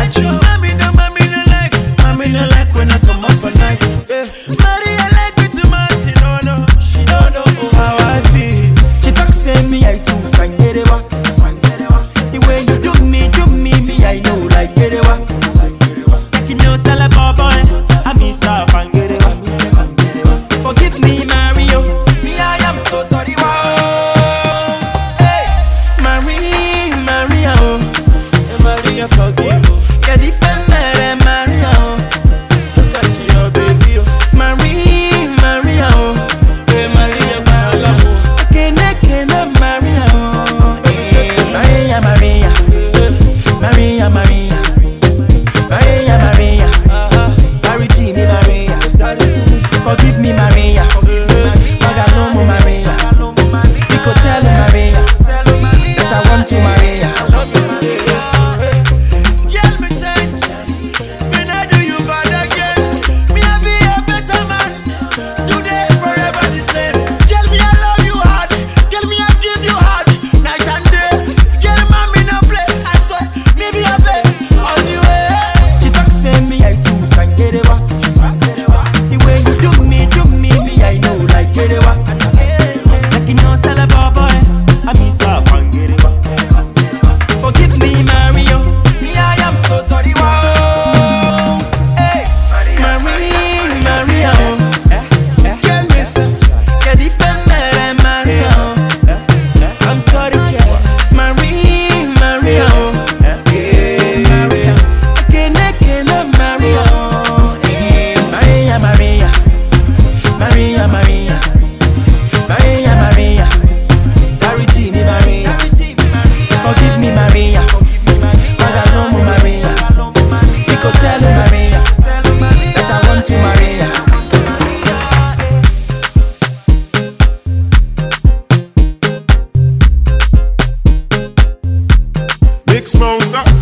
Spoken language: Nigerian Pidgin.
Mommy no like when I come up for night. Maria like me too much, she don't know how I feel. She talk say me I too sangerewa. The way you do me, me I know like gerewa. Like you know sell boy, I miss her fangerewa. Forgive me Mario, me I am so sorry. Wow. Hey, Maria, oh, Maria forgive. You're different, Maria. Look at your baby, oh. Maria, oh, hey Maria, Maria, Maria, oh, hey Maria, Maria, Maria, forgive me Maria, Magalomo Maria, Nico tell Maria, that I want to Maria. Girl, me change, me not do you bad again. Me I be a better man, today forever the same. Girl, me I love you hard, girl, me I give you hard, night and day. Girl, mommy no play, I swear, me be a bet all the way. She talk say me I too sangerewa. The way you do me, me I know like gerewa. Like you know sell boy, I miss her fangerewa. Forgive me Mario, me I am so sorry. Wow. Hey, Maria, oh. Girl, me say, you're different, Maria, oh. I'm sorry, girl. Maria, oh. Hey, Maria, Maria, oh. Hey, Maria, Darijini Maria, forgive me Maria, Magalomo Maria, Nico tell Maria, that I want to Maria. Mix monster.